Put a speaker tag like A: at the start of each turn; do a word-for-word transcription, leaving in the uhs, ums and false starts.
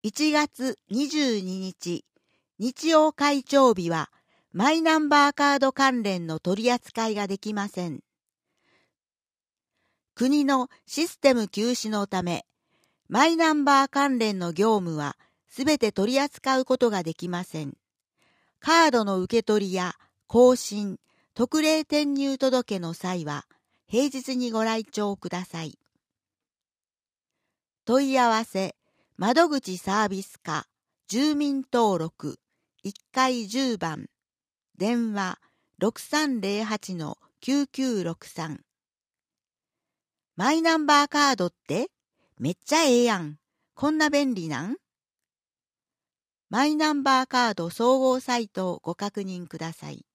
A: いちがつにじゅうににち、日曜会長日は、マイナンバーカード関連の取り扱いができません。国のシステム休止のため、マイナンバー関連の業務はすべて取り扱うことができません。カードの受け取りや更新、特例転入届の際は、平日にご来庁ください。問い合わせ、窓口サービス課、住民登録、いっかいじゅうばん、電話 ろくさんぜろはちのきゅうきゅうろくさん。マイナンバーカードってめっちゃええやん。こんな便利なん？マイナンバーカード総合サイトをご確認ください。